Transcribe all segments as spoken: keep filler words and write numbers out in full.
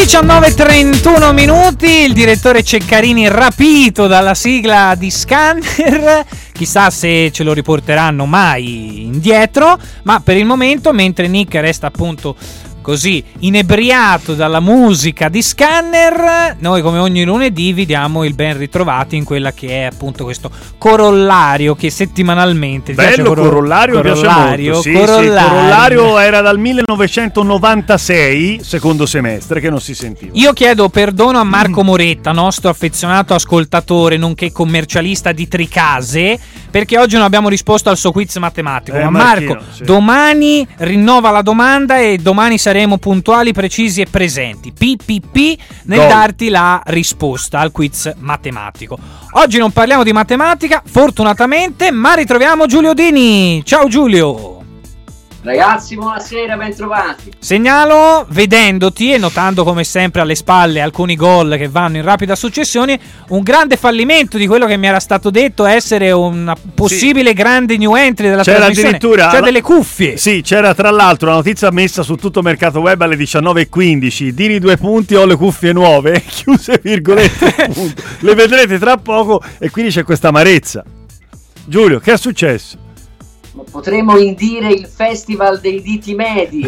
diciannove e trentuno minuti, il direttore Ceccarini rapito dalla sigla di Scanner, chissà se ce lo riporteranno mai indietro, ma per il momento, mentre Nick resta appunto così inebriato dalla musica di Scanner, noi come ogni lunedì vi diamo il ben ritrovati in quella che è appunto questo corollario che settimanalmente bello coro- corollario, corollario, piace molto. Sì, corollario. Sì, corollario era dal millenovecentonovantasei, secondo semestre, che non si sentiva. Io chiedo perdono a Marco Moretta, nostro affezionato ascoltatore nonché commercialista di Tricase, perché oggi non abbiamo risposto al suo quiz matematico. Eh, ma Marchino, Marco, sì. domani rinnova la domanda e domani saremo puntuali, precisi e presenti. P P P nel Gol. darti la risposta al quiz matematico. Oggi non parliamo di matematica, fortunatamente, ma ritroviamo Giulio Dini. Ciao Giulio. Ragazzi, buonasera, ben trovati. Segnalo, vedendoti e notando come sempre alle spalle alcuni gol che vanno in rapida successione, un grande fallimento di quello che mi era stato detto essere una possibile sì. grande new entry della c'era trasmissione, addirittura cioè delle cuffie. Sì, c'era tra l'altro una notizia messa su tutto Mercato Web alle diciannove e quindici: Dini due punti, ho le cuffie nuove, chiuse virgolette, punto. Le vedrete tra poco, e quindi c'è questa amarezza. Giulio, che è successo? Potremmo indire il festival dei diti medi.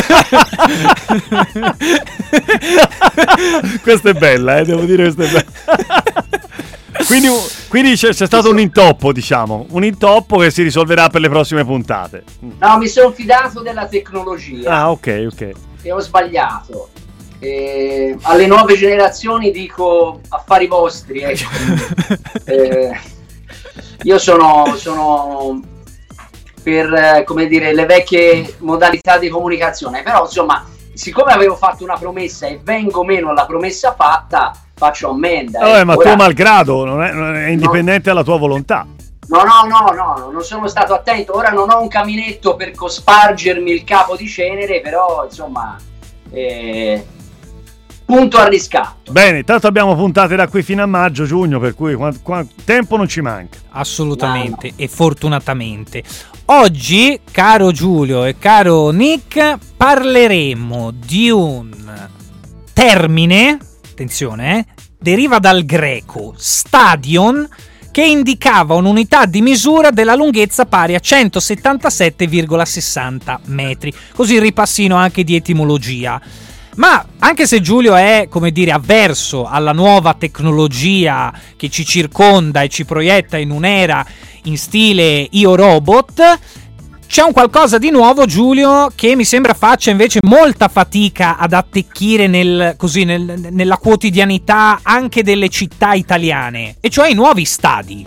Questa è bella, eh, devo dire, questa è bella. Quindi, quindi c'è, c'è stato un intoppo, diciamo, un intoppo che si risolverà per le prossime puntate. No, mi sono fidato della tecnologia. Ah, ok, ok. E ho sbagliato. E alle nuove generazioni dico affari vostri. Ecco. eh, io sono... sono per, come dire, le vecchie modalità di comunicazione, però insomma, siccome avevo fatto una promessa e vengo meno alla promessa fatta, faccio ammenda. Oh, eh. ma Ora, tuo malgrado non è, non è indipendente no, dalla tua volontà. No, no, no, no, non sono stato attento. Ora non ho un caminetto per cospargermi il capo di cenere, però insomma, eh, punto al riscatto. Bene, tanto abbiamo puntate da qui fino a maggio, giugno, per cui quant, quant, tempo non ci manca. Assolutamente, no, no. E fortunatamente. Oggi, caro Giulio e caro Nick, parleremo di un termine, attenzione, eh, deriva dal greco stadion, che indicava un'unità di misura della lunghezza pari a centosettantasette virgola sessanta metri. Così ripassino anche di etimologia. Ma anche se Giulio è, come dire, avverso alla nuova tecnologia che ci circonda e ci proietta in un'era in stile Io Robot, c'è un qualcosa di nuovo, Giulio, che mi sembra faccia invece molta fatica ad attecchire nel, così, nel, nella quotidianità anche delle città italiane, e cioè i nuovi stadi.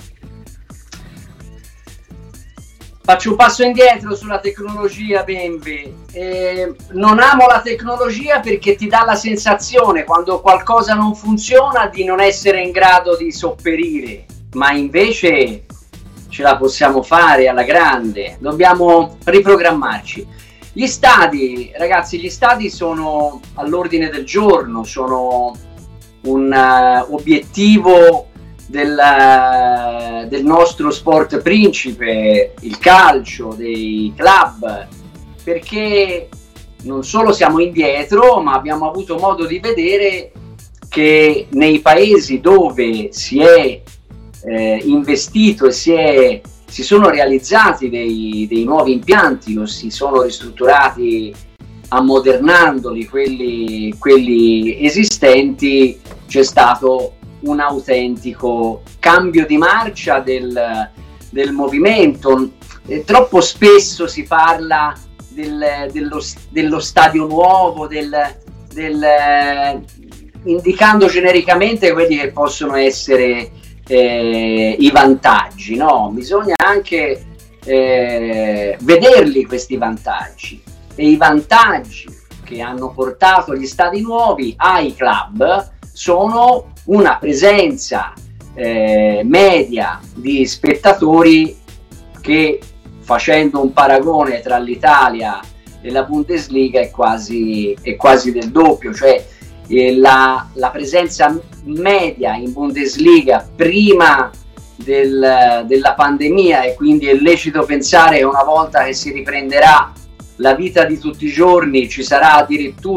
Faccio un passo indietro sulla tecnologia, Benvi. Eh, non amo la tecnologia perché ti dà la sensazione, quando qualcosa non funziona, di non essere in grado di sopperire, ma invece ce la possiamo fare alla grande. Dobbiamo riprogrammarci. Gli stadi, ragazzi, gli stadi sono all'ordine del giorno, sono un uh, obiettivo Del, del nostro sport principe, il calcio, dei club, perché non solo siamo indietro, ma abbiamo avuto modo di vedere che nei paesi dove si è eh, investito e si, è, si sono realizzati dei, dei nuovi impianti o si sono ristrutturati ammodernandoli quelli, quelli esistenti, c'è stato un autentico cambio di marcia del, del movimento. E troppo spesso si parla del, dello, dello stadio nuovo, del, del, eh, indicando genericamente quelli che possono essere eh, i vantaggi, no? Bisogna anche eh, vederli questi vantaggi, e i vantaggi che hanno portato gli stadi nuovi ai club sono una presenza eh, media di spettatori che, facendo un paragone tra l'Italia e la Bundesliga, è quasi, è quasi del doppio, cioè eh, la, la presenza media in Bundesliga prima del, della pandemia, e quindi è lecito pensare che una volta che si riprenderà la vita di tutti i giorni ci sarà addirittura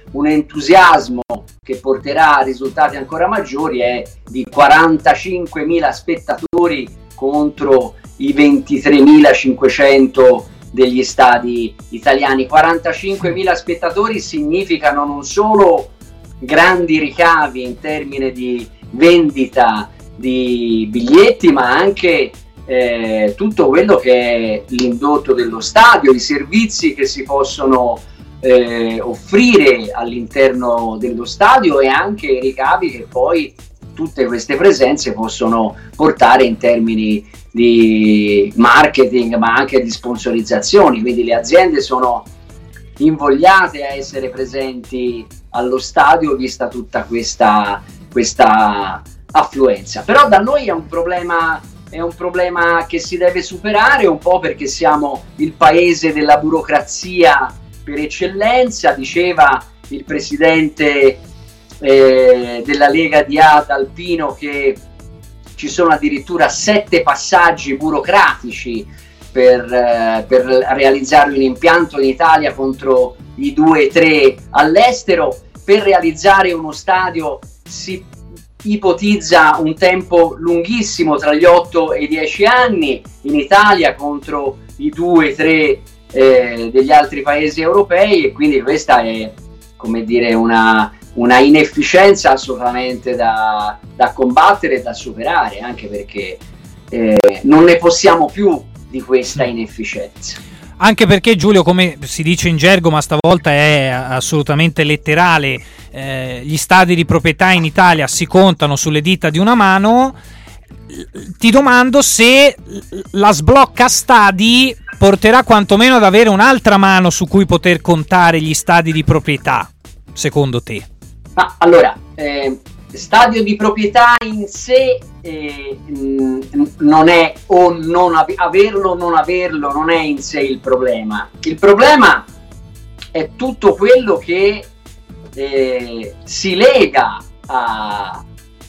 un entusiasmo che porterà a risultati ancora maggiori, è di quarantacinquemila spettatori contro i ventitremilacinquecento degli stadi italiani. quarantacinquemila spettatori significano non solo grandi ricavi in termini di vendita di biglietti, ma anche eh, tutto quello che è l'indotto dello stadio, i servizi che si possono eh, offrire all'interno dello stadio e anche i ricavi che poi tutte queste presenze possono portare in termini di marketing, ma anche di sponsorizzazioni. Quindi le aziende sono invogliate a essere presenti allo stadio vista tutta questa, questa affluenza. Però da noi è un problema è un problema che si deve superare, un po' perché siamo il paese della burocrazia per eccellenza. Diceva il presidente eh, della Lega di Ada Alpino che ci sono addirittura sette passaggi burocratici per, eh, per realizzare un impianto in Italia contro i due tre all'estero. Per realizzare uno stadio si ipotizza un tempo lunghissimo, tra gli otto e i dieci anni in Italia contro i due tre eh, degli altri paesi europei, e quindi questa è, come dire, una, una inefficienza assolutamente da, da combattere e da superare, anche perché eh, non ne possiamo più di questa inefficienza. Anche perché, Giulio, come si dice in gergo, ma stavolta è assolutamente letterale, eh, gli stadi di proprietà in Italia si contano sulle dita di una mano. Ti domando se la sblocca stadi porterà quantomeno ad avere un'altra mano su cui poter contare gli stadi di proprietà, secondo te? Ma allora, eh, stadio di proprietà in sé eh, mh, non è, o non ave- averlo o non averlo non è in sé il problema. Il problema è tutto quello che eh, si lega a,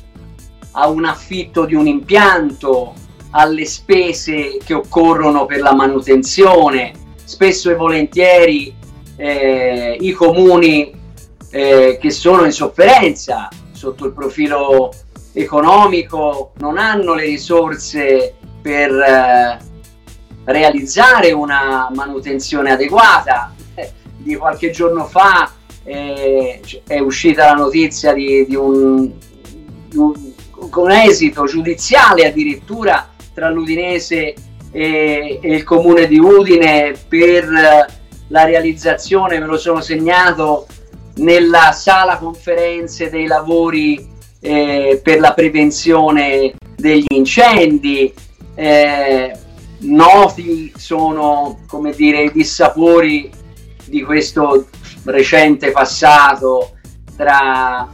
a un affitto di un impianto, alle spese che occorrono per la manutenzione. Spesso e volentieri eh, i comuni eh, che sono in sofferenza sotto il profilo economico non hanno le risorse per eh, realizzare una manutenzione adeguata. Eh, di qualche giorno fa eh, è uscita la notizia di, di, un, di un con esito giudiziale addirittura tra l'Udinese e, e il comune di Udine per la realizzazione, me lo sono segnato, nella sala conferenze dei lavori eh, per la prevenzione degli incendi. Eh, noti sono, come dire, i dissapori di questo recente passato tra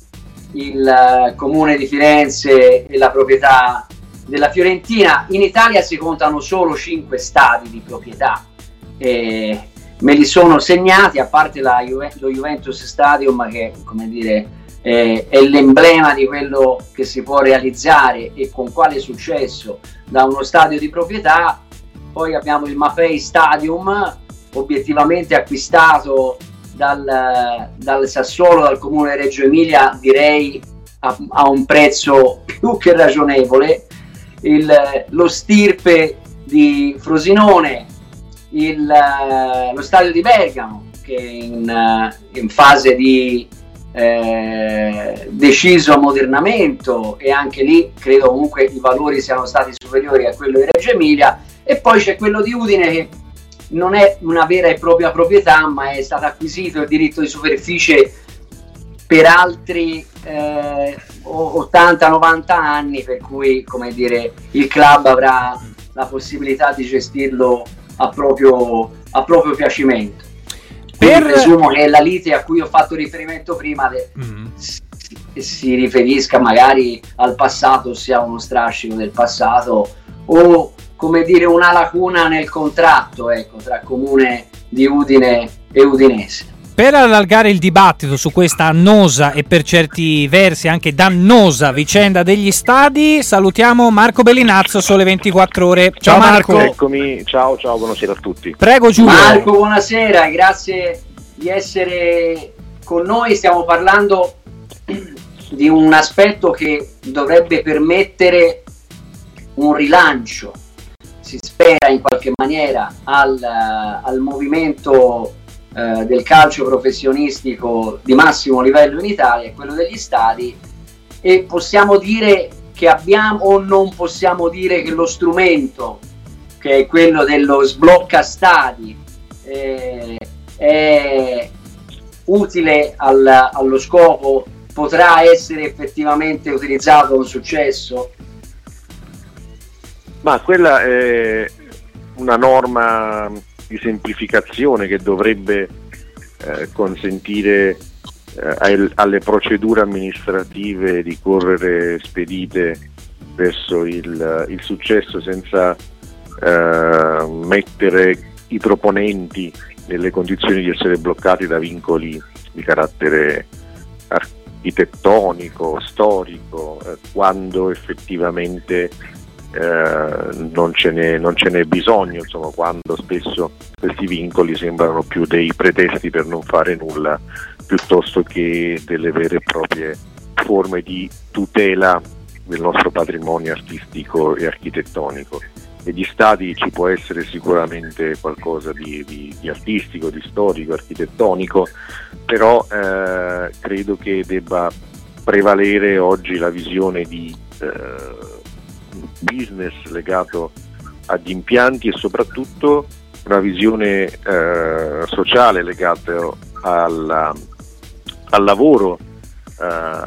il comune di Firenze e la proprietà della Fiorentina. In Italia si contano solo cinque stadi di proprietà, eh, me li sono segnati, a parte la Juve- lo Juventus Stadium, che, come dire, eh, è l'emblema di quello che si può realizzare e con quale successo da uno stadio di proprietà. Poi abbiamo il Mapei Stadium, obiettivamente acquistato dal, dal Sassuolo, dal comune di Reggio Emilia, direi a, a un prezzo più che ragionevole. Il, lo Stirpe di Frosinone, il, lo stadio di Bergamo, che è in, in fase di eh, deciso ammodernamento, e anche lì credo comunque i valori siano stati superiori a quello di Reggio Emilia. E poi c'è quello di Udine, che non è una vera e propria proprietà, ma è stato acquisito il diritto di superficie per altri eh, ottanta novanta anni, per cui, come dire, il club avrà la possibilità di gestirlo a proprio, a proprio piacimento. Per... presumo che la lite a cui ho fatto riferimento prima de... mm. si, si riferisca magari al passato, sia uno strascico del passato, o, come dire, una lacuna nel contratto, ecco, tra comune di Udine e Udinese. Per allargare il dibattito su questa annosa e per certi versi anche dannosa vicenda degli stadi, salutiamo Marco Bellinazzo, Sole ventiquattro Ore. Ciao, ciao Marco. Marco. Eccomi, ciao, ciao, buonasera a tutti. Prego Giulio. Marco, buonasera, grazie di essere con noi stiamo parlando di un aspetto che dovrebbe permettere un rilancio, si spera in qualche maniera, al, al movimento eh, del calcio professionistico di massimo livello in Italia, quello degli stadi, e possiamo dire che abbiamo, o non possiamo dire che lo strumento, che è quello dello sblocca stadi, eh, è utile al, allo scopo, potrà essere effettivamente utilizzato con successo? Ma quella è una norma di semplificazione che dovrebbe eh, consentire eh, alle procedure amministrative di correre spedite verso il, il successo, senza eh, mettere i proponenti nelle condizioni di essere bloccati da vincoli di carattere architettonico, storico, eh, quando effettivamente eh, non ce n'è, non ce n'è bisogno, insomma, quando spesso questi vincoli sembrano più dei pretesti per non fare nulla, piuttosto che delle vere e proprie forme di tutela del nostro patrimonio artistico e architettonico. Negli stadi ci può essere sicuramente qualcosa di, di, di artistico, di storico, architettonico, però eh, credo che debba prevalere oggi la visione di eh, business legato agli impianti e soprattutto una visione eh, sociale legata alla, al lavoro, eh,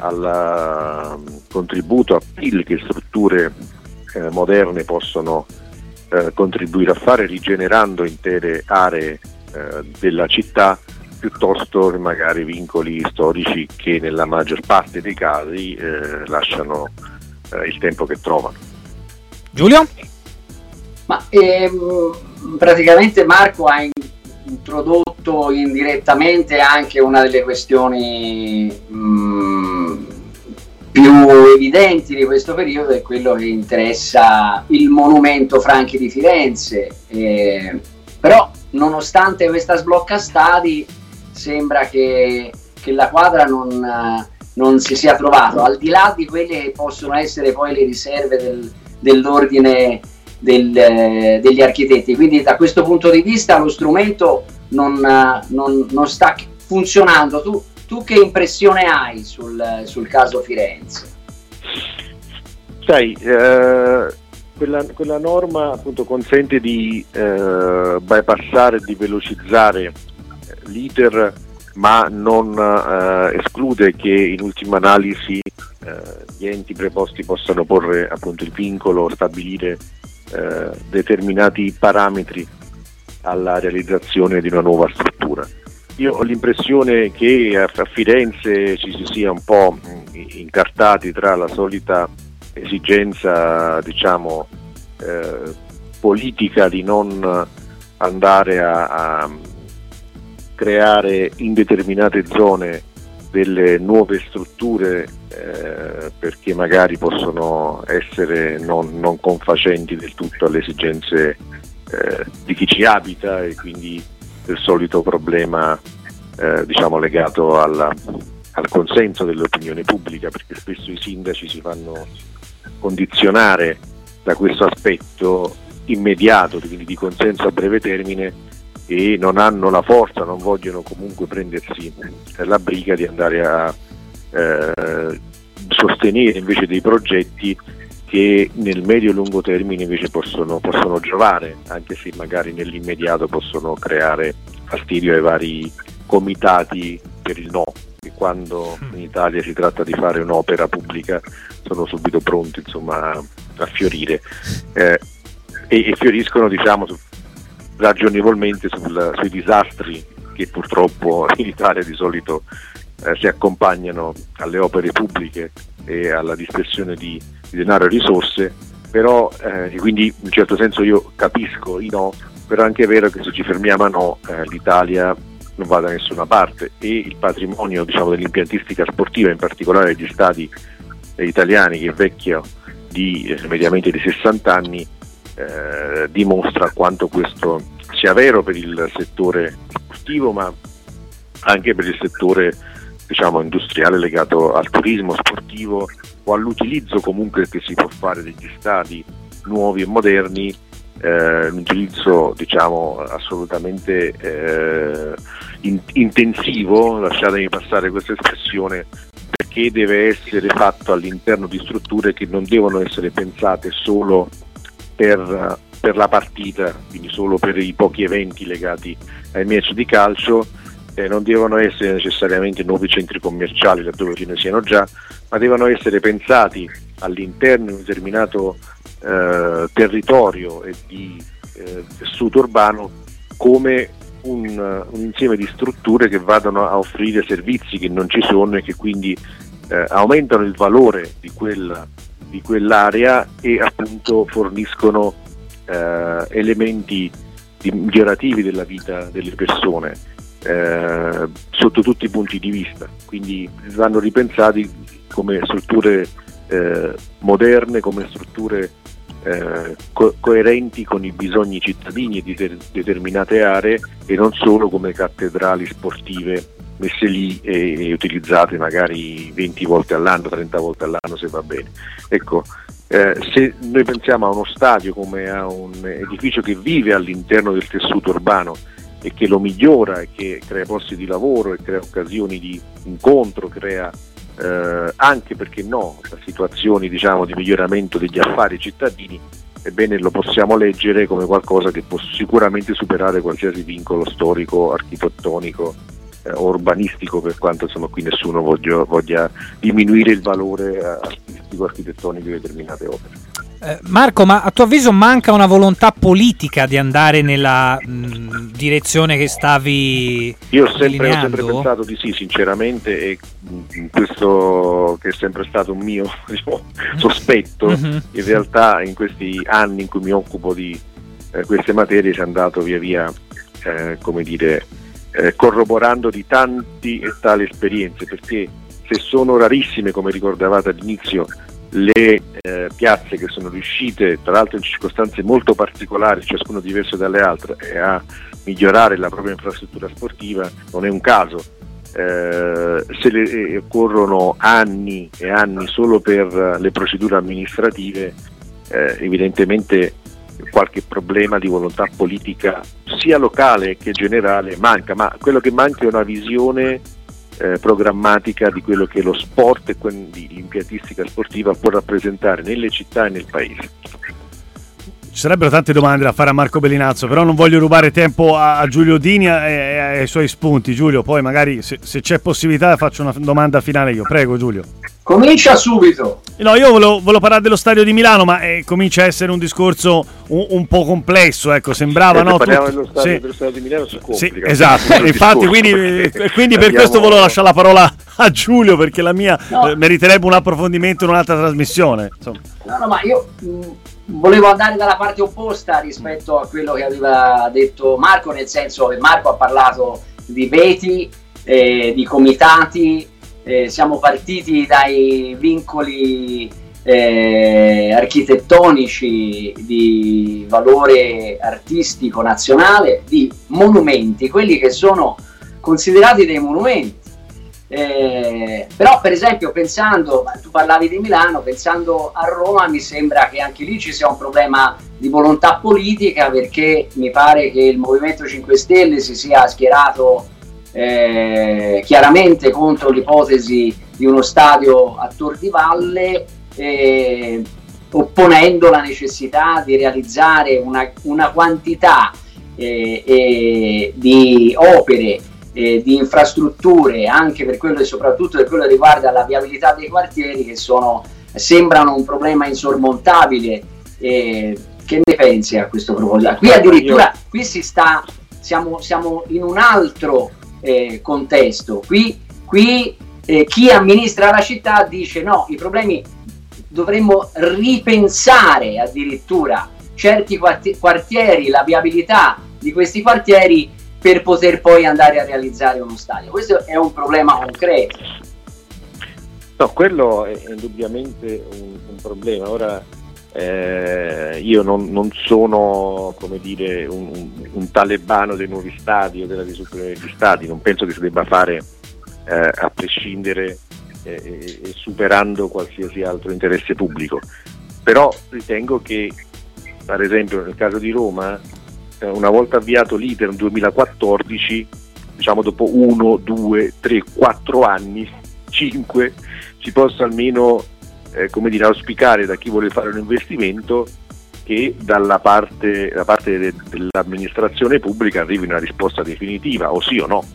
al contributo a P I L che strutture eh, moderne possono eh, contribuire a fare, rigenerando intere aree eh, della città, piuttosto che magari vincoli storici che nella maggior parte dei casi eh, lasciano eh, il tempo che trovano. Giulio? Ma ehm, praticamente Marco ha introdotto indirettamente anche una delle questioni mh, più evidenti di questo periodo, è quello che interessa il monumento Franchi di Firenze, eh, però nonostante questa sblocca stadi sembra che, che la quadra non, non si sia trovato, al di là di quelle che possono essere poi le riserve del, dell'ordine del, degli architetti. Quindi da questo punto di vista lo strumento non, non, non sta funzionando. Tu, tu che impressione hai sul, sul caso Firenze? Sai, eh, quella, quella norma appunto consente di eh, bypassare, di velocizzare l'iter, ma non eh, esclude che in ultima analisi eh, gli enti preposti possano porre appunto il vincolo, stabilire eh, determinati parametri alla realizzazione di una nuova struttura. Io ho l'impressione che a, a Firenze ci si sia un po' incartati tra la solita esigenza, diciamo, eh, politica di non andare a, a creare in determinate zone delle nuove strutture eh, perché magari possono essere non, non confacenti del tutto alle esigenze eh, di chi ci abita, e quindi del solito problema eh, diciamo legato alla, al consenso dell'opinione pubblica, perché spesso i sindaci si fanno condizionare da questo aspetto immediato, quindi di consenso a breve termine, e non hanno la forza, non vogliono comunque prendersi la briga di andare a eh, sostenere invece dei progetti che nel medio e lungo termine invece possono, possono giovare, anche se magari nell'immediato possono creare fastidio ai vari comitati per il no, che quando in Italia si tratta di fare un'opera pubblica sono subito pronti, insomma, a fiorire eh, e, e fioriscono, diciamo, su, ragionevolmente sul, sui disastri che purtroppo in Italia di solito eh, si accompagnano alle opere pubbliche e alla dispersione di, di denaro e risorse, però eh, quindi in un certo senso io capisco i no, però è anche vero che se ci fermiamo a no eh, l'Italia non va da nessuna parte, e il patrimonio, diciamo, dell'impiantistica sportiva, in particolare degli stadi italiani, che è vecchio di eh, mediamente di sessanta anni, Eh, dimostra quanto questo sia vero per il settore sportivo, ma anche per il settore, diciamo, industriale legato al turismo sportivo o all'utilizzo comunque che si può fare degli stadi nuovi e moderni, eh, un utilizzo, diciamo, assolutamente eh, in, intensivo, lasciatemi passare questa espressione, perché deve essere fatto all'interno di strutture che non devono essere pensate solo per, per la partita, quindi solo per i pochi eventi legati ai match di calcio, eh, non devono essere necessariamente nuovi centri commerciali laddove ce ne siano già, ma devono essere pensati all'interno di un determinato eh, territorio e di eh, tessuto urbano come un, un insieme di strutture che vadano a offrire servizi che non ci sono e che quindi eh, aumentano il valore di quella di quell'area e appunto forniscono eh, elementi di migliorativi della vita delle persone eh, sotto tutti i punti di vista, quindi vanno ripensati come strutture eh, moderne, come strutture eh, co- coerenti con i bisogni cittadini di ter- determinate aree e non solo come cattedrali sportive messe lì e, e utilizzate magari venti volte all'anno, trenta volte all'anno se va bene. Ecco, eh, se noi pensiamo a uno stadio come a un edificio che vive all'interno del tessuto urbano e che lo migliora e che crea posti di lavoro e crea occasioni di incontro, crea eh, anche, perché no, situazioni, diciamo, di miglioramento degli affari cittadini, ebbene lo possiamo leggere come qualcosa che può sicuramente superare qualsiasi vincolo storico, architettonico urbanistico, per quanto insomma qui nessuno voglia, voglia diminuire il valore artistico architettonico di determinate opere. Eh, Marco, ma a tuo avviso manca una volontà politica di andare nella mh, direzione che stavi Io ho sempre, ho delineando? sempre pensato di sì, sinceramente, e mh, questo che è sempre stato un mio, diciamo, sospetto, mm-hmm. in realtà in questi anni in cui mi occupo di eh, queste materie si è andato via via eh, come dire Eh, corroborando di tanti e tali esperienze, perché se sono rarissime, come ricordavate all'inizio, le eh, piazze che sono riuscite, tra l'altro in circostanze molto particolari, ciascuno diverso dalle altre, eh, a migliorare la propria infrastruttura sportiva, non è un caso. Eh, se le, eh, occorrono anni e anni solo per le procedure amministrative, eh, evidentemente qualche problema di volontà politica sia locale che generale manca, ma quello che manca è una visione eh, programmatica di quello che lo sport e quindi l'impiantistica sportiva può rappresentare nelle città e nel paese. Ci sarebbero tante domande da fare a Marco Bellinazzo, però non voglio rubare tempo a, a Giulio Dini e, e ai suoi spunti. Giulio, poi magari se, se c'è possibilità faccio una domanda finale io. Prego Giulio. Comincia subito. No, io volevo, volevo parlare dello stadio di Milano, ma eh, comincia a essere un discorso un, un po' complesso, ecco, sembrava, eh, no? Parliamo Tutto, dello stadio, sì, dello stadio di Milano, si complica. Sì, esatto, infatti, quindi, eh, quindi per questo volevo lasciare la parola a Giulio, perché la mia no. eh, meriterebbe un approfondimento in un'altra trasmissione. Insomma. No, no, ma io mh, volevo andare dalla parte opposta rispetto a quello che aveva detto Marco, nel senso che Marco ha parlato di veti, eh, di comitati. Eh, siamo partiti dai vincoli eh, architettonici di valore artistico nazionale, di monumenti, quelli che sono considerati dei monumenti. Eh, però per esempio pensando, tu parlavi di Milano, pensando a Roma mi sembra che anche lì ci sia un problema di volontà politica, perché mi pare che il Movimento cinque Stelle si sia schierato Eh, chiaramente contro l'ipotesi di uno stadio a Tor di Valle, eh, opponendo la necessità di realizzare una, una quantità eh, eh, di opere, eh, di infrastrutture, anche per quello e soprattutto per quello che riguarda la viabilità dei quartieri, che sono, sembrano un problema insormontabile. Eh, che ne pensi a questo proposito? Qui addirittura qui si sta, siamo, siamo in un altro Eh, contesto. Qui, qui eh, chi amministra la città dice no, i problemi dovremmo ripensare addirittura certi quarti- quartieri, la viabilità di questi quartieri per poter poi andare a realizzare uno stadio. Questo è un problema concreto. No, quello è indubbiamente un, un problema. Ora Eh, io non, non sono, come dire, un, un, un talebano dei nuovi stadi o della ristrutturazione degli stadi, non penso che si debba fare eh, a prescindere eh, e, e superando qualsiasi altro interesse pubblico, però ritengo che, per esempio nel caso di Roma, eh, una volta avviato l'iter nel duemilaquattordici, diciamo dopo uno, due, tre, quattro anni, cinque, si possa almeno Eh, come dire, auspicare da chi vuole fare un investimento che dalla parte, da parte de, dell'amministrazione pubblica arrivi una risposta definitiva, o sì o no.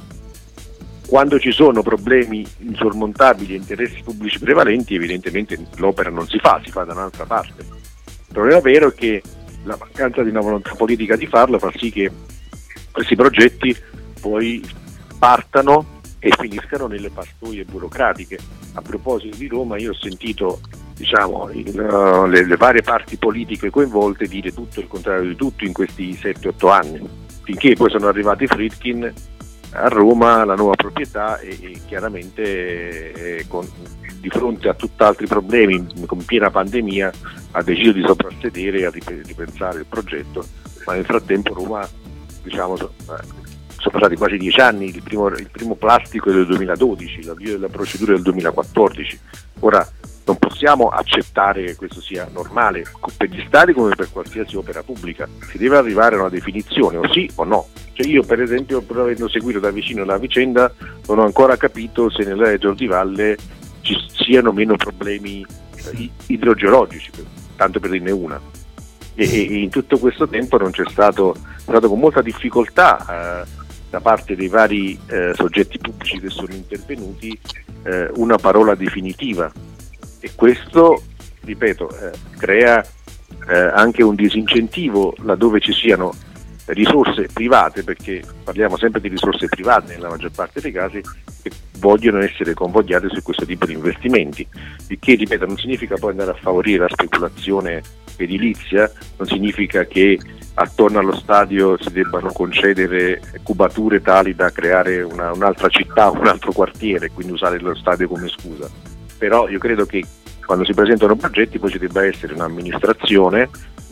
Quando ci sono problemi insormontabili e interessi pubblici prevalenti, evidentemente l'opera non si fa, si fa da un'altra parte. Il problema vero è che la mancanza di una volontà politica di farlo fa sì che questi progetti poi partano e finiscano nelle pastoie burocratiche. A proposito di Roma, io ho sentito, diciamo, il, le, le varie parti politiche coinvolte dire tutto il contrario di tutto in questi sette otto anni, finché poi sono arrivati Friedkin a Roma, la nuova proprietà, e, e chiaramente eh, con, di fronte a tutt'altri problemi, con piena pandemia, ha deciso di soprassedere e a ripensare il progetto, ma nel frattempo Roma, diciamo, sono passati quasi dieci anni, il primo, il primo plastico è del duemiladodici, l'avvio della procedura è del duemilaquattordici. Ora non possiamo accettare che questo sia normale per gli stati come per qualsiasi opera pubblica, si deve arrivare a una definizione, o sì o no. Cioè io per esempio, pur avendo seguito da vicino la vicenda, non ho ancora capito se nella Giotti Valle ci siano meno problemi eh, idrogeologici, tanto per dirne una. E, e in tutto questo tempo non c'è stato, è stato con molta difficoltà eh, da parte dei vari eh, soggetti pubblici che sono intervenuti eh, una parola definitiva, e questo, ripeto, eh, crea eh, anche un disincentivo laddove ci siano risorse private, perché parliamo sempre di risorse private nella maggior parte dei casi, che vogliono essere convogliate su questo tipo di investimenti, il che, ripeto, non significa poi andare a favorire la speculazione edilizia, non significa che attorno allo stadio si debbano concedere cubature tali da creare una, un'altra città, un altro quartiere, quindi usare lo stadio come scusa. Però io credo che quando si presentano progetti poi ci debba essere un'amministrazione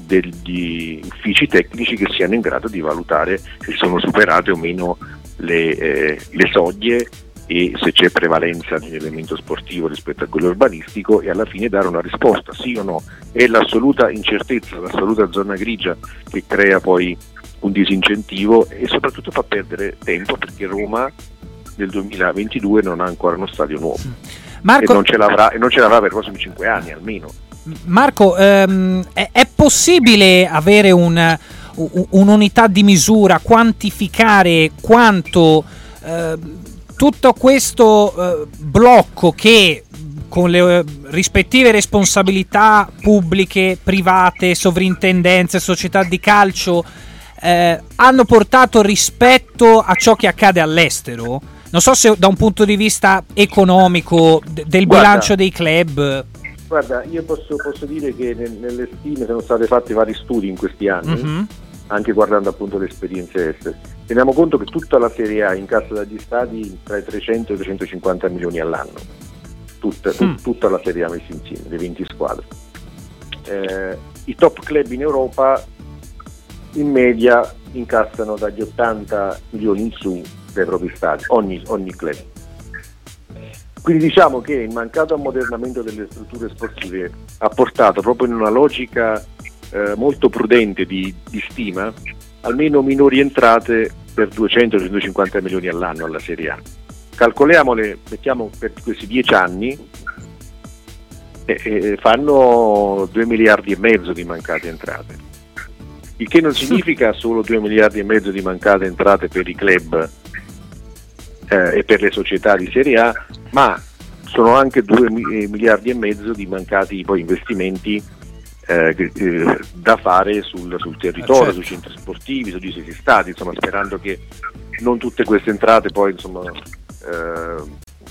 degli uffici tecnici che siano in grado di valutare se sono superate o meno le, eh, le soglie e se c'è prevalenza dell'elemento sportivo rispetto a quello urbanistico, e alla fine dare una risposta, sì o no. È l'assoluta incertezza, l'assoluta zona grigia che crea poi un disincentivo e soprattutto fa perdere tempo, perché Roma nel duemilaventidue non ha ancora uno stadio nuovo. Marco, e non ce l'avrà, e non ce l'avrà per i prossimi cinque anni almeno. Marco, ehm, è, è possibile avere un, un'unità di misura, quantificare quanto eh, tutto questo eh, blocco che con le rispettive responsabilità pubbliche, private, sovrintendenze, società di calcio eh, hanno portato rispetto a ciò che accade all'estero? Non so se da un punto di vista economico d- del Guarda, bilancio dei club. Guarda, io posso, posso dire che nel, nelle stime sono stati fatti vari studi in questi anni, mm-hmm. anche guardando appunto le esperienze estere. Teniamo conto che tutta la Serie A incassa dagli stadi tra i trecento e i trecentocinquanta milioni all'anno, tutta, mm. tut, tutta la Serie A messa insieme, le venti squadre. Eh, i top club in Europa in media incassano dagli ottanta milioni in su dai propri stadi, ogni, ogni club. Quindi diciamo che il mancato ammodernamento delle strutture sportive ha portato, proprio in una logica eh, molto prudente di, di stima, almeno minori entrate per duecento centocinquanta milioni all'anno alla Serie A. Calcoliamole, mettiamo per questi dieci anni, e, e fanno due miliardi e mezzo di mancate entrate, il che non significa solo due miliardi e mezzo di mancate entrate per i club eh, e per le società di Serie A, ma sono anche due miliardi e mezzo di mancati poi investimenti eh, eh, da fare sul, sul territorio, certo. sui centri sportivi, sugli stessi stati, insomma, sperando che non tutte queste entrate poi insomma eh,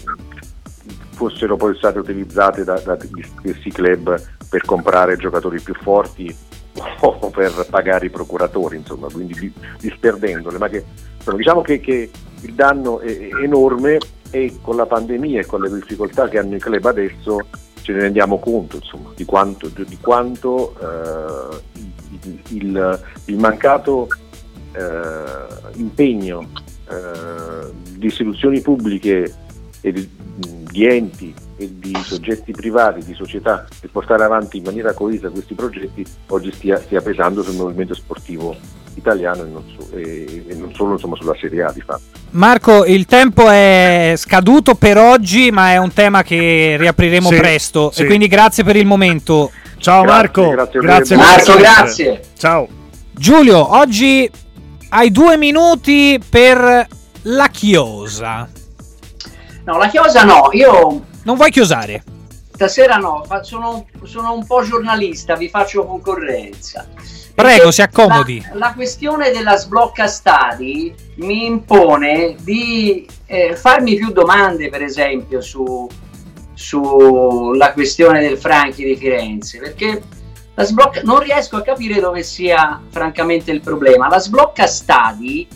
fossero poi state utilizzate da, da questi club per comprare giocatori più forti o per pagare i procuratori, insomma, quindi disperdendole, ma che diciamo che, che il danno è enorme, e con la pandemia e con le difficoltà che hanno i club adesso ce ne rendiamo conto, insomma, di quanto, di quanto eh, il, il, il mancato eh, impegno eh, di istituzioni pubbliche e di, di enti e di soggetti privati, di società, per portare avanti in maniera coesa questi progetti oggi stia, stia pesando sul movimento sportivo italiano e non, so, e, e non solo, insomma, sulla Serie A di fatto. Marco, il tempo è scaduto per oggi, ma è un tema che riapriremo sì, presto sì. e quindi grazie per il momento. Ciao Grazie, Marco, grazie, grazie Marco, per grazie. Ciao. Giulio, oggi hai due minuti per la chiosa. No, la chiosa no, io Non vuoi chiosare? stasera no, fa- sono, sono un po' giornalista, vi faccio concorrenza. Prego, Perché si accomodi. La, la questione della sblocca stadi mi impone di eh, farmi più domande, per esempio, su sulla questione del Franchi di Firenze, perché la sblocca, non riesco a capire dove sia francamente il problema. La sblocca stadi,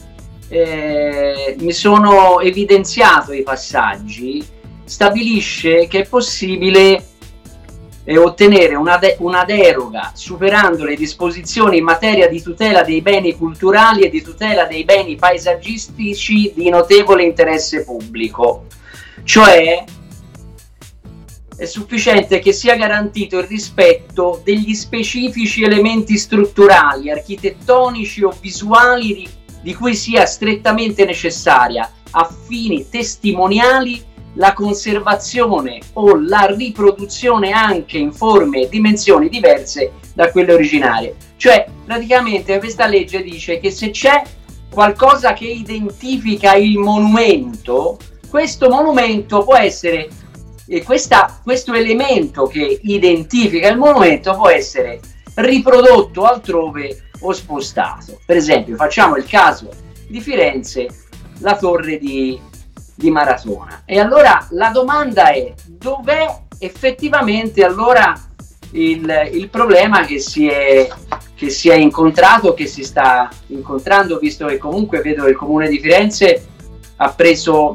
eh, mi sono evidenziato i passaggi, stabilisce che è possibile eh, ottenere una, de- una deroga superando le disposizioni in materia di tutela dei beni culturali e di tutela dei beni paesaggistici di notevole interesse pubblico, cioè è sufficiente che sia garantito il rispetto degli specifici elementi strutturali, architettonici o visuali di, di cui sia strettamente necessaria a fini testimoniali la conservazione o la riproduzione anche in forme e dimensioni diverse da quelle originarie. Cioè, praticamente questa legge dice che se c'è qualcosa che identifica il monumento, questo monumento può essere e questa, questo elemento che identifica il monumento può essere riprodotto altrove o spostato. Per esempio, facciamo il caso di Firenze, la torre di, di Maratona. E allora la domanda è: dov'è effettivamente allora il, il problema che si è che si è incontrato, che si sta incontrando, visto che comunque vedo che il Comune di Firenze ha preso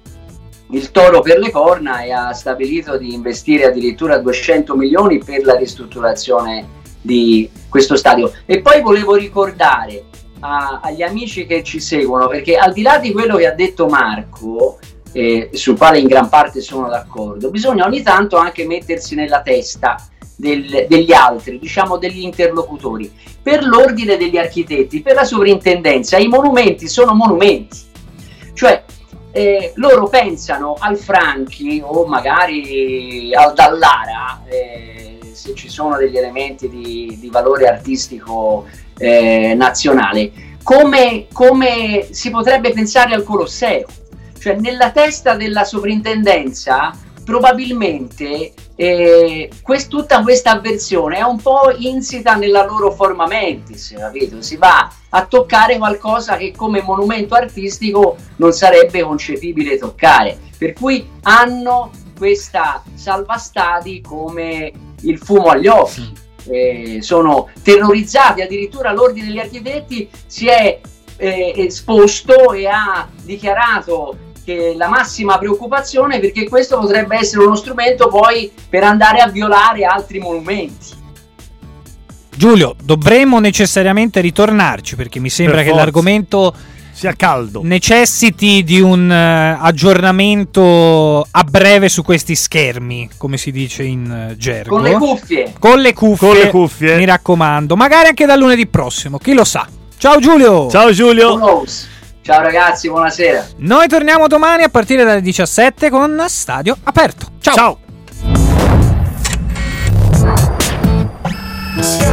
il toro per le corna e ha stabilito di investire addirittura duecento milioni per la ristrutturazione di questo stadio. E poi volevo ricordare a, agli amici che ci seguono, perché al di là di quello che ha detto Marco, eh, sul quale in gran parte sono d'accordo, bisogna ogni tanto anche mettersi nella testa del, degli altri, diciamo degli interlocutori. Per l'ordine degli architetti, per la sovrintendenza, i monumenti sono monumenti, cioè Eh, loro pensano al Franchi o magari al Dallara, eh, se ci sono degli elementi di, di valore artistico eh, nazionale, come, come si potrebbe pensare al Colosseo. Cioè, nella testa della sovrintendenza probabilmente eh, quest, tutta questa avversione è un po' insita nella loro forma mentis, capito? Si va a toccare qualcosa che come monumento artistico non sarebbe concepibile toccare, per cui hanno questa salvastadi come il fumo agli occhi, eh, sono terrorizzati. Addirittura l'ordine degli architetti si è eh, esposto e ha dichiarato che la massima preoccupazione, perché questo potrebbe essere uno strumento poi per andare a violare altri monumenti. Giulio, dovremmo necessariamente ritornarci, perché mi sembra Per che forza. l'argomento sia caldo. necessiti di un uh, aggiornamento a breve su questi schermi, come si dice in uh, gergo. Con le cuffie. Con le cuffie, Con le cuffie. mi raccomando, magari anche dal lunedì prossimo, chi lo sa. Ciao Giulio. Ciao Giulio. Who knows? Ciao ragazzi, buonasera. Noi torniamo domani a partire dalle diciassette con Stadio Aperto. Ciao. Ciao.